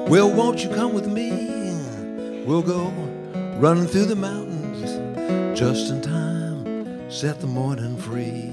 Well, won't you come with me? We'll go running through the mountains just in time, set the morning free.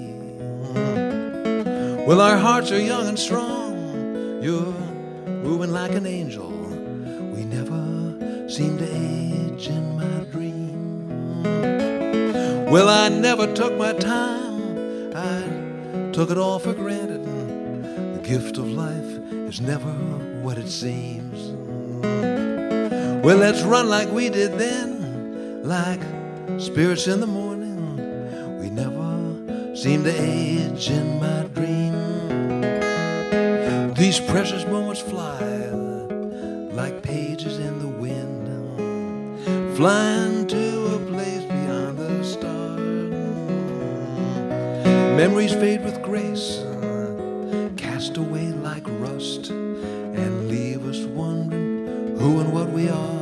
Well, our hearts are young and strong. You're moving like an angel. We never seem to age in my dream. Well, I never took my time. I took it all for granted. The gift of life is never what it seems. Well, let's run like we did then, like spirits in the morning. We never seem to age in my dream. These precious moments fly like pages in the wind, flying to a place beyond the stars. Memories fade with grace, cast away like rust, and leave us wondering who and what we are.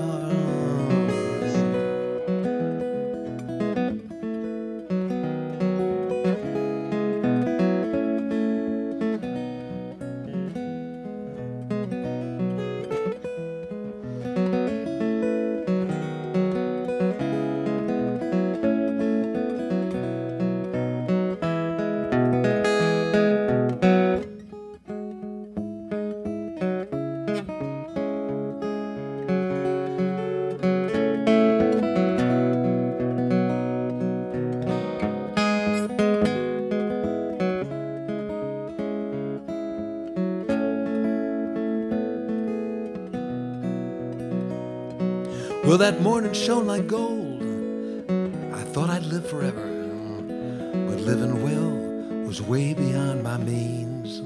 Well, that morning shone like gold. I thought I'd live forever, but living well was way beyond my means.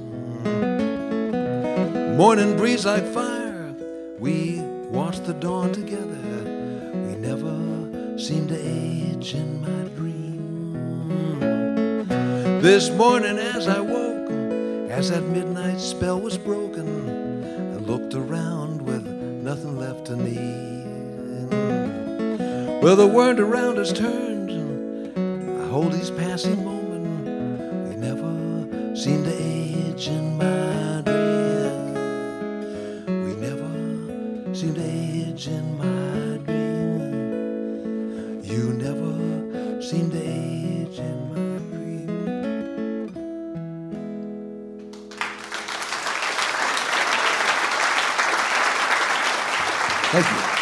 Morning breeze like fire, we watched the dawn together. We never seemed to age in my dream. This morning as I woke, as that midnight spell was broken, I looked around with nothing left to need. Well, the world around us turned. I hold these passing moments. We never seem to age in my dream. We never seem to age in my dream. You never seem to age in my dream. Thank you.